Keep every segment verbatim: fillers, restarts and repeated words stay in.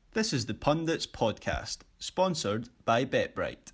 This is the Pundits Podcast, sponsored by BetBright.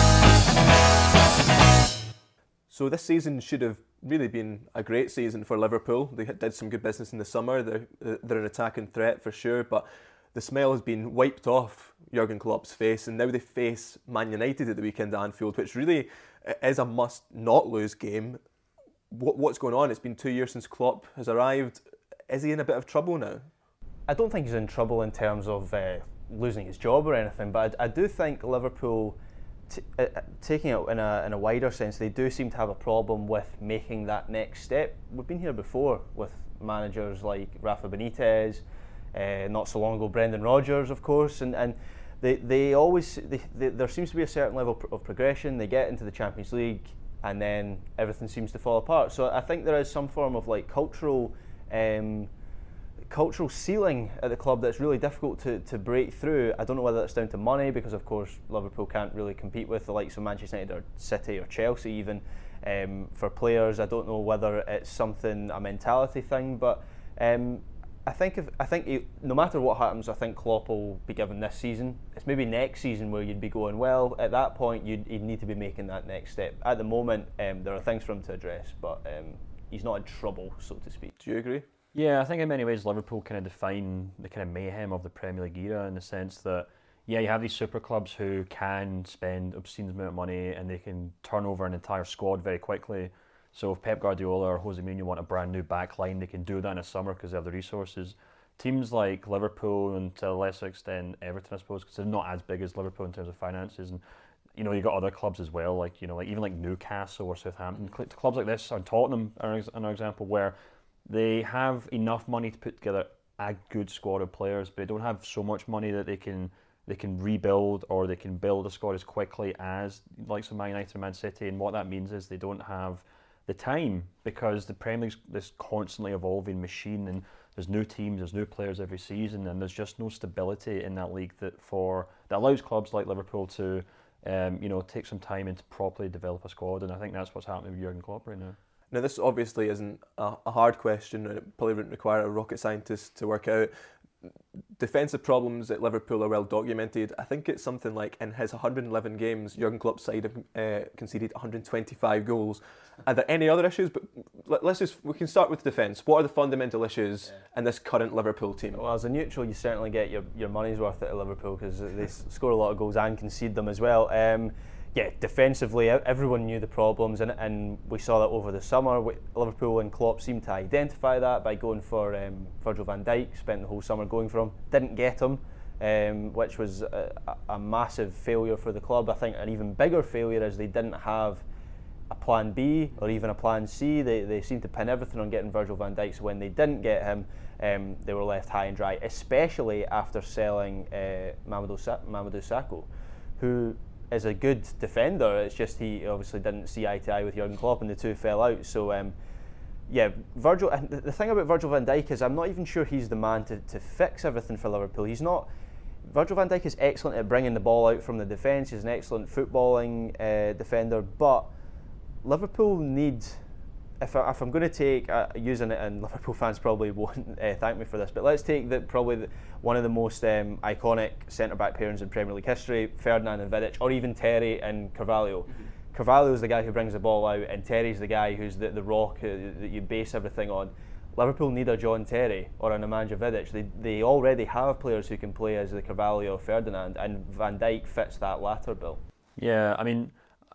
So this season should have really been a great season for Liverpool. They did some good business in the summer. They're, they're an attacking threat for sure, but the smell has been wiped off Jurgen Klopp's face, and now they face Man United at the weekend at Anfield, which really is a must-not-lose game. What, what's going on? It's been two years since Klopp has arrived. Is he in a bit of trouble now? I don't think he's in trouble in terms of uh, losing his job or anything, but I, I do think Liverpool, t- uh, taking it in a, in a wider sense, they do seem to have a problem with making that next step. We've been here before with managers like Rafa Benitez, uh, not so long ago Brendan Rodgers, of course, and, and they, they always, they, they, there seems to be a certain level of progression. They get into the Champions League and then everything seems to fall apart. So I think there is some form of like cultural um, cultural ceiling at the club that's really difficult to, to break through. I don't know whether that's down to money, because of course Liverpool can't really compete with the likes of Manchester United or City or Chelsea even um, for players. I don't know whether it's something, a mentality thing, but um, I think if I think he, no matter what happens, I think Klopp will be given this season. It's maybe next season where you'd be going, well, at that point you'd, you'd need to be making that next step. At the moment, um, there are things for him to address, but um, he's not in trouble, so to speak. Do you agree? Yeah, I think in many ways Liverpool kind of define the kind of mayhem of the Premier League era, in the sense that, yeah, you have these super clubs who can spend obscene amount of money and they can turn over an entire squad very quickly. So if Pep Guardiola or Jose Mourinho want a brand new back line, they can do that in a summer because they have the resources. Teams like Liverpool, and to a lesser extent Everton, I suppose, because they're not as big as Liverpool in terms of finances, and you know, you got other clubs as well, like you know, like even like Newcastle or Southampton, clubs like this, and Tottenham are an example where they have enough money to put together a good squad of players, but they don't have so much money that they can they can rebuild or they can build a squad as quickly as like some Man United and Man City. And what that means is they don't have the time, because the Premier League's this constantly evolving machine, and there's new teams, there's new players every season, and there's just no stability in that league that for that allows clubs like Liverpool to um, you know take some time and to properly develop a squad. And I think that's what's happening with Jurgen Klopp right now. Now, this obviously isn't a, a hard question, and it probably wouldn't require a rocket scientist to work out. Defensive problems at Liverpool are well documented. I think it's something like in his one hundred eleven games, Jurgen Klopp's side have uh, conceded one hundred twenty-five goals. Are there any other issues? But let, let's just we can start with defence. What are the fundamental issues in this current Liverpool team? Well, as a neutral, you certainly get your, your money's worth out of Liverpool, because they score a lot of goals and concede them as well. Um, Yeah, defensively, everyone knew the problems, and, and we saw that over the summer. Liverpool and Klopp seemed to identify that by going for um, Virgil van Dijk, spent the whole summer going for him, didn't get him, um, which was a, a massive failure for the club. I think an even bigger failure is they didn't have a plan B or even a plan C. They, they seemed to pin everything on getting Virgil van Dijk, so when they didn't get him, um, they were left high and dry, especially after selling uh, Mamadou, Sa- Mamadou Sakho, who is a good defender. It's just he obviously didn't see eye to eye with Jurgen Klopp, and the two fell out. So um, yeah, Virgil. And the thing about Virgil van Dijk is I'm not even sure he's the man to, to fix everything for Liverpool. He's not. Virgil van Dijk is excellent at bringing the ball out from the defence. He's an excellent footballing uh, defender, but Liverpool need. If, I, if I'm going to take uh, using it, and Liverpool fans probably won't uh, thank me for this, but let's take the probably the, one of the most um, iconic centre-back pairings in Premier League history, Ferdinand and Vidic, or even Terry and Carvalho. Mm-hmm. Carvalho's the guy who brings the ball out, and Terry's the guy who's the, the rock uh, that you base everything on. Liverpool need a John Terry or a Nemanja Vidic. They they already have players who can play as the Carvalho or Ferdinand, and Van Dijk fits that latter bill. Yeah, I mean,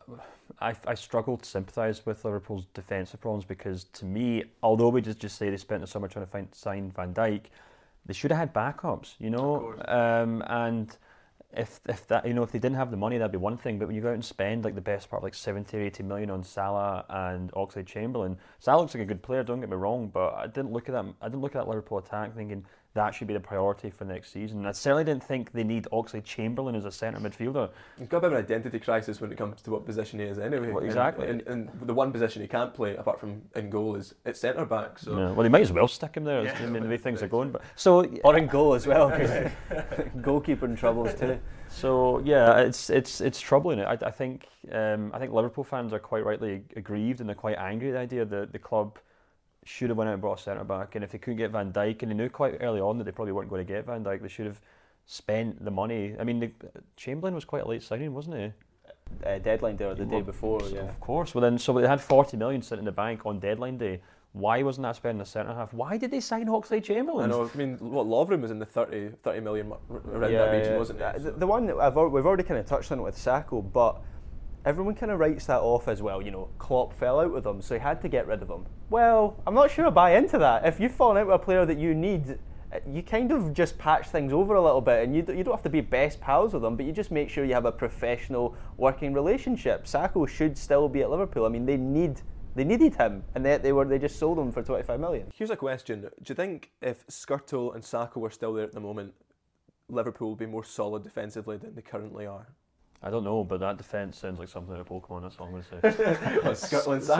I, I struggle to sympathise with Liverpool's defensive problems, because to me, although we just, just say they spent the summer trying to find, sign Van Dijk, they should have had backups, you know. Um, and if if that you know if they didn't have the money, that'd be one thing. But when you go out and spend like the best part, like seventy or eighty million on Salah and Oxlade-Chamberlain, Salah looks like a good player. Don't get me wrong, but I didn't look at that. I didn't look at that Liverpool attack thinking that should be the priority for next season. And I certainly didn't think they need Oxlade-Chamberlain as a centre midfielder. You've got a bit of an identity crisis when it comes to what position he is anyway. Well, exactly. And, and, and the one position he can't play, apart from in goal, is at centre back. So yeah, well, they might as well stick him there. Yeah, I mean, the way things are going. But so or in goal as well, because goalkeeper in troubles too. So yeah, it's it's it's troubling. I, I think um, I think Liverpool fans are quite rightly aggrieved, and they're quite angry at the idea that the club should have went out and brought a centre back, and if they couldn't get Van Dijk, and they knew quite early on that they probably weren't going to get Van Dijk, they should have spent the money. I mean, the, Chamberlain was quite a late signing, wasn't he? Uh, deadline day or the day before, yeah. Of course. Well, then, so they had forty million sitting in the bank on deadline day. Why wasn't that spent in the centre half? Why did they sign Oxlade-Chamberlain? I know. I mean, what Lovren was in the thirty, thirty million around yeah, that region, yeah. wasn't it? The, the one that I've we've already kind of touched on it with Sacco, but everyone kind of writes that off as well. You know, Klopp fell out with him, so he had to get rid of him. Well, I'm not sure I buy into that. If you've fallen out with a player that you need, you kind of just patch things over a little bit, and you you don't have to be best pals with them, but you just make sure you have a professional working relationship. Sacco should still be at Liverpool. I mean, they need. They needed him, and they they were they just sold him for twenty-five million. Here's a question: do you think if Skrtel and Sacco were still there at the moment, Liverpool would be more solid defensively than they currently are? I don't know, but that defence sounds like something in a Pokemon. That's all I'm going to say. Skrtel and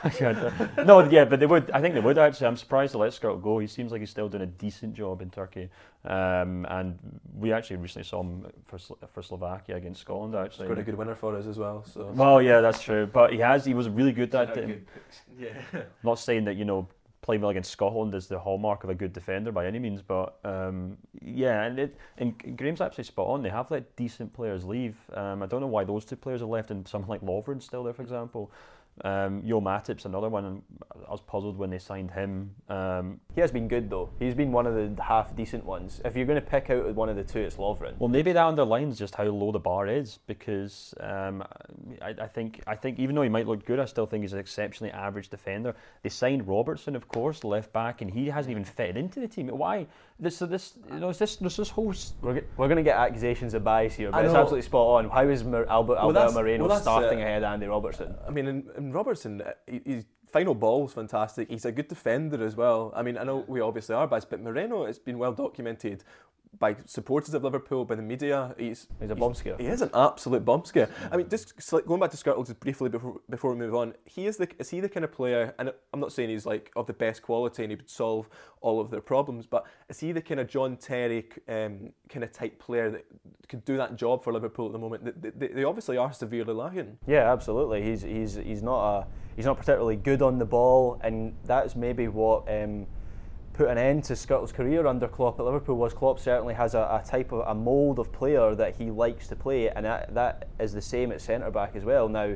Sacco. No, yeah, but they would. I think they would actually. I'm surprised to let Skrtel go. He seems like he's still doing a decent job in Turkey, um, and we actually recently saw him for for Slovakia against Scotland. Actually, Scored a good winner for us as well. So. Well, yeah, that's true. But he has. He was really good at it. Yeah. Not saying that you know. Playing well against Scotland is the hallmark of a good defender by any means, but um, yeah, and it, and Graham's absolutely spot on. They have let decent players leave. Um, I don't know why those two players have left, and someone like Lovren's still there, for example. Um, Yo Matip's another one, and I was puzzled when they signed him. Um, he has been good though. He's been one of the half decent ones. If you're going to pick out one of the two, it's Lovren. Well, maybe that underlines just how low the bar is, because um, I, I think I think even though he might look good, I still think he's an exceptionally average defender. They signed Robertson, of course, left back, and he hasn't even fitted into the team. Why? This, this, you know, is this, this, this whole. We're, we're going to get accusations of bias here, but it's absolutely spot on. How is Mar- Albert, well, Alberto Moreno well, starting uh, ahead of Andy Robertson? I mean, in, in Robertson, he, he's final ball's fantastic. He's a good defender as well. I mean, I know we obviously are biased, but Moreno, it's been well documented by supporters of Liverpool, by the media. He's he's a bomb scare. He is an absolute bomb scare. I mean, just going back to Skrtel just briefly before before we move on, he is the is he the kind of player? And I'm not saying he's like of the best quality and he would solve all of their problems, but is he the kind of John Terry um, kind of type player that could do that job for Liverpool at the moment? They, they, they obviously are severely lacking. Yeah, absolutely. He's he's he's not a he's not particularly good on the ball, and that's maybe what. Um, put an end to Skrtel's career under Klopp at Liverpool was Klopp certainly has a, a type of a mould of player that he likes to play, and that, that is the same at centre back as well. Now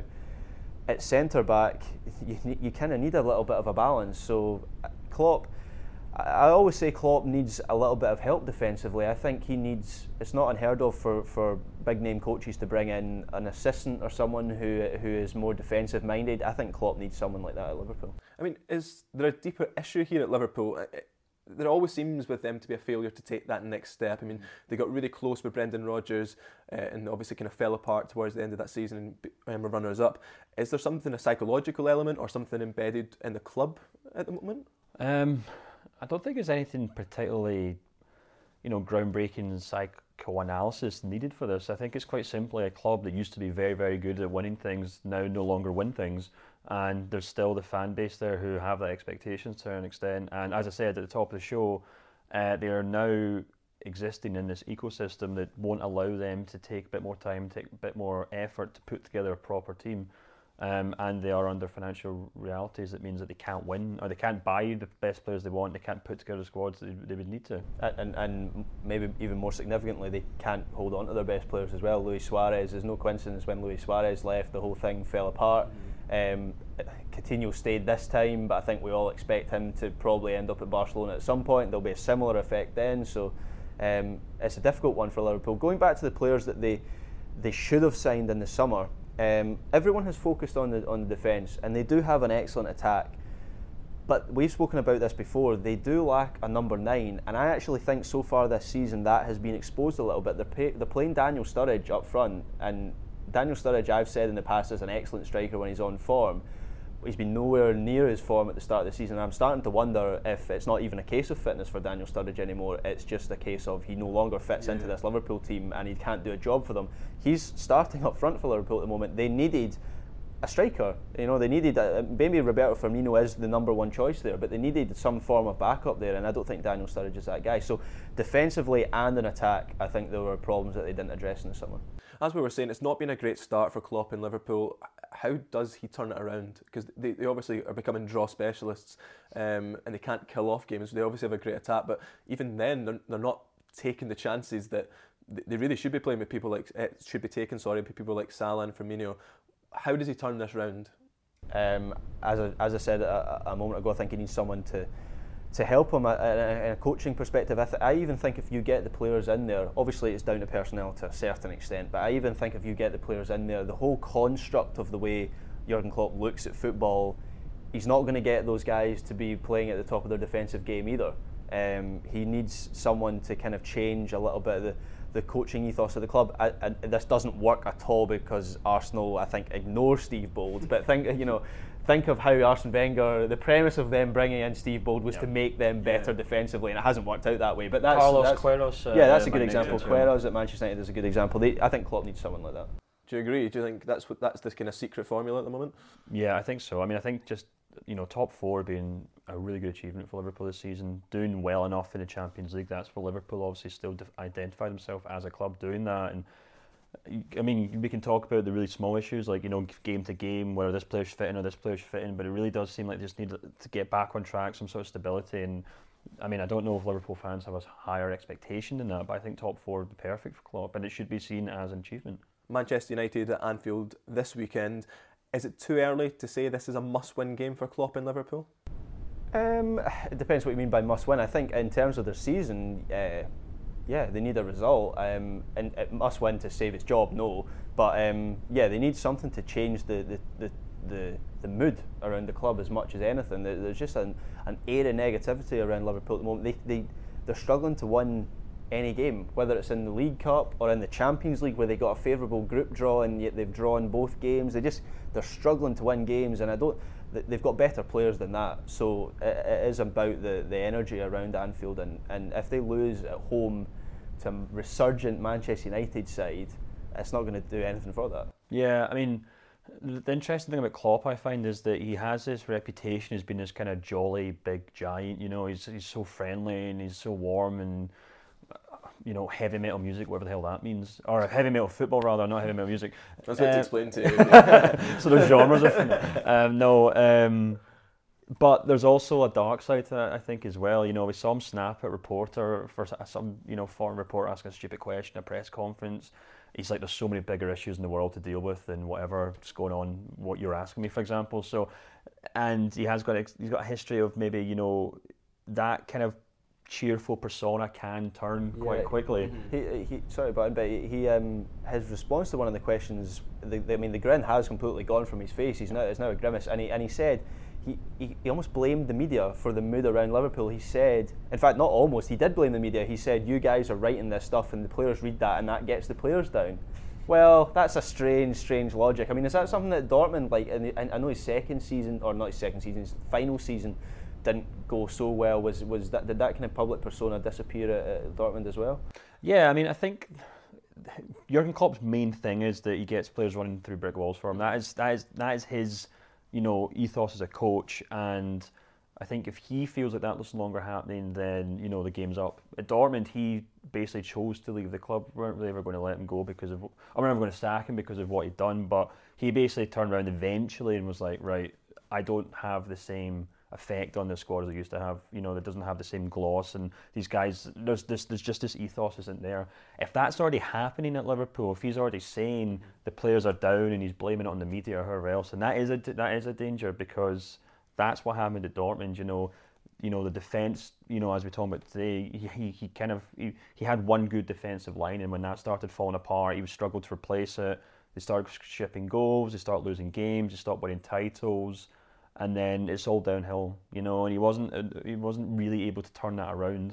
at centre back you, you kind of need a little bit of a balance, so Klopp, I always say Klopp needs a little bit of help defensively. I think he needs, it's not unheard of for, for big name coaches to bring in an assistant or someone who who is more defensive minded. I think Klopp needs someone like that at Liverpool. I mean, is there a deeper issue here at Liverpool? There always seems with them to be a failure to take that next step. I mean, they got really close with Brendan Rodgers uh, and obviously kind of fell apart towards the end of that season and um, were runners-up. Is there something, a psychological element or something embedded in the club at the moment? Um, I don't think there's anything particularly, you know, groundbreaking psychoanalysis needed for this. I think it's quite simply a club that used to be very, very good at winning things, now no longer win things. And there's still the fan base there who have that expectations to an extent. And as I said at the top of the show, uh, they are now existing in this ecosystem that won't allow them to take a bit more time, take a bit more effort to put together a proper team. Um, and they are under financial realities that means that they can't win, or they can't buy the best players they want, they can't put together squads that they, they would need to. And, and maybe even more significantly, they can't hold on to their best players as well. Luis Suarez, is no coincidence when Luis Suarez left, the whole thing fell apart. Um, Coutinho stayed this time, but I think we all expect him to probably end up at Barcelona at some point. There'll be a similar effect then, so um, it's a difficult one for Liverpool. Going back to the players that they they should have signed in the summer, um, everyone has focused on the on the defence, and they do have an excellent attack. But we've spoken about this before, they do lack a number nine, and I actually think so far this season that has been exposed a little bit. They're, pay, they're playing Daniel Sturridge up front, and Daniel Sturridge, I've said in the past, is an excellent striker when he's on form. He's been nowhere near his form at the start of the season. I'm starting to wonder if it's not even a case of fitness for Daniel Sturridge anymore. It's just a case of he no longer fits yeah. into this Liverpool team and he can't do a job for them. He's starting up front for Liverpool at the moment. They needed a striker. You know, they needed a, maybe Roberto Firmino is the number one choice there, but they needed some form of backup there, and I don't think Daniel Sturridge is that guy. So defensively and in attack, I think there were problems that they didn't address in the summer. As we were saying, it's not been a great start for Klopp in Liverpool. How does he turn it around? Because they, they obviously are becoming draw specialists, um, and they can't kill off games. They obviously have a great attack, but even then, they're, they're not taking the chances that they really should be playing with people like uh, should be taking sorry with people like Salah and Firmino. How does he turn this round? Um, as I, as I said a, a moment ago, I think he needs someone to to help him in a, a coaching perspective. I, th- I even think if you get the players in there, obviously it's down to personnel to a certain extent, but I even think if you get the players in there, the whole construct of the way Jurgen Klopp looks at football, he's not going to get those guys to be playing at the top of their defensive game either. Um, he needs someone to kind of change a little bit of the, the coaching ethos of the club. I, and this doesn't work at all because Arsenal, I think, ignore Steve Bold. But think, you know, think of how Arsene Wenger, the premise of them bringing in Steve Bold was yep. to make them better yeah. defensively, and it hasn't worked out that way. But that's Carlos that's, Queiroz. Uh, yeah, that's uh, a good Man example. United, Queiroz at Manchester United is a good example. They, I think Klopp needs someone like that. Do you agree? Do you think that's what that's this kind of secret formula at the moment? Yeah, I think so. I mean, I think just, you know, top four being a really good achievement for Liverpool this season, doing well enough in the Champions League. That's where Liverpool obviously still def- identify themselves as a club doing that. And I mean, we can talk about the really small issues, like, you know, game to game, whether this player's fitting or this player's fitting, but it really does seem like they just need to get back on track, some sort of stability. And I mean, I don't know if Liverpool fans have a higher expectation than that, but I think top four would be perfect for Klopp, and it should be seen as an achievement. Manchester United at Anfield this weekend. Is it too early to say this is a must-win game for Klopp in Liverpool? Um, it depends what you mean by must-win. I think in terms of their season, uh, yeah, they need a result. Um, and it must win to save its job, no. But um, yeah, they need something to change the the, the, the the mood around the club as much as anything. There, there's just an, an air of negativity around Liverpool at the moment. They, they, they're struggling to win any game, whether it's in the League Cup or in the Champions League, where they got a favourable group draw and yet they've drawn both games. They just they're struggling to win games, and I don't. They've got better players than that. So it, it is about the, the energy around Anfield, and, and if they lose at home to a resurgent Manchester United side, it's not going to do anything for that. Yeah, I mean, the interesting thing about Klopp, I find, is that he has this reputation as being this kind of jolly big giant. You know, he's he's so friendly and he's so warm and, you know, heavy metal music, whatever the hell that means, or heavy metal football rather, not heavy metal music. That's what uh, to explain to you. So there's genres of um, no, um, but there's also a dark side to that, I think, as well. You know, we saw him snap at a reporter for some, you know, foreign reporter asking a stupid question at a press conference. He's like, there's so many bigger issues in the world to deal with than whatever's going on, what you're asking me, for example. So, and he has got a, he's got a history of maybe, you know, that kind of cheerful persona can turn quite yeah, quickly. He, he, sorry, but but he um, his response to one of the questions, the, the, I mean, the grin has completely gone from his face. He's now it's now a grimace, and he and he said he, he he almost blamed the media for the mood around Liverpool. He said, in fact, not almost, he did blame the media. He said, "You guys are writing this stuff, and the players read that, and that gets the players down." Well, that's a strange, strange logic. I mean, is that something that Dortmund, like, in the, I know his second season, or not his second season, his final season, didn't go so well? Was was that did that kind of public persona disappear at, at Dortmund as well? Yeah, I mean, I think Jurgen Klopp's main thing is that he gets players running through brick walls for him. That is that is that is his, you know, ethos as a coach. And I think if he feels like that's no longer happening, then, you know, the game's up. At Dortmund, he basically chose to leave the club. We weren't really ever going to let him go because of, I weren't ever going to sack him because of what he'd done. But he basically turned around eventually and was like, right, I don't have the same effect on the squad as they used to have. You know, that doesn't have the same gloss, and these guys, there's this, there's just this ethos isn't there. If that's already happening at Liverpool, if he's already saying the players are down and he's blaming it on the media or whoever else, and that is a that is a danger, because that's what happened at Dortmund. You know, you know the defense. You know, as we're talking about today, he he, he kind of he, he had one good defensive line, and when that started falling apart, he was struggled to replace it. They started shipping goals, they started losing games, they stopped winning titles. And then it's all downhill, you know. And he wasn't he wasn't really able to turn that around.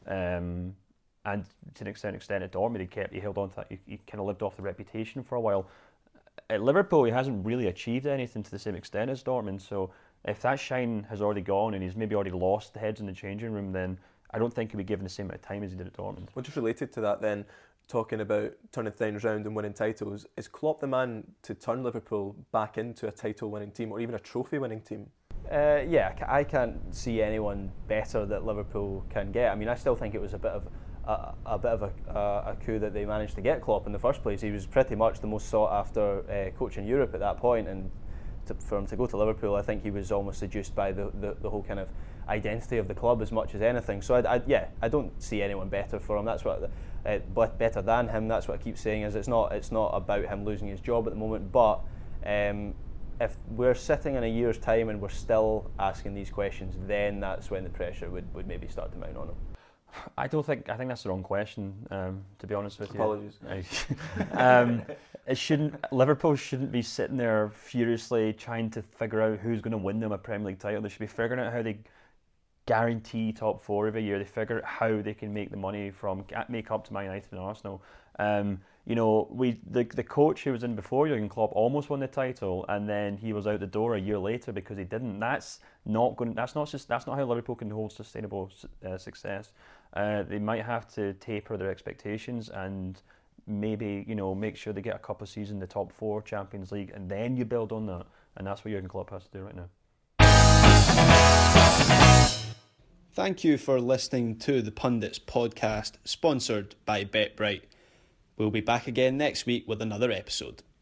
Um, and to an extent, extent at Dortmund, he kept he held on to that. He, he kind of lived off the reputation for a while. At Liverpool, he hasn't really achieved anything to the same extent as Dortmund. So if that shine has already gone and he's maybe already lost the heads in the changing room, then I don't think he'll be given the same amount of time as he did at Dortmund. Well, just related to that then, talking about turning things around and winning titles, is Klopp the man to turn Liverpool back into a title-winning team or even a trophy-winning team? Uh, yeah, I can't see anyone better that Liverpool can get. I mean, I still think it was a bit of a, a bit of a, a, a coup that they managed to get Klopp in the first place. He was pretty much the most sought-after uh, coach in Europe at that point, and to, for him to go to Liverpool, I think he was almost seduced by the, the, the whole kind of identity of the club as much as anything. So I, I, yeah, I don't see anyone better for him. That's what uh, better than him. That's what I keep saying. Is it's not it's not about him losing his job at the moment. But um, if we're sitting in a year's time and we're still asking these questions, then that's when the pressure would, would maybe start to mount on him. I don't think I think that's the wrong question. Um, to be honest with Apologies. you, Apologies. um, it shouldn't. Liverpool shouldn't be sitting there furiously trying to figure out who's going to win them a Premier League title. They should be figuring out how they guarantee top four every year. They figure out how they can make the money from make up to Man United and Arsenal. Um, you know, we the the coach who was in before Jurgen Klopp almost won the title, and then he was out the door a year later because he didn't. That's not going. That's not just. That's not how Liverpool can hold sustainable uh, success. Uh, they might have to taper their expectations and maybe, you know, make sure they get a couple of seasons in the top four, Champions League, and then you build on that. And that's what Jurgen Klopp has to do right now. Thank you for listening to the Pundits podcast, sponsored by BetBright. We'll be back again next week with another episode.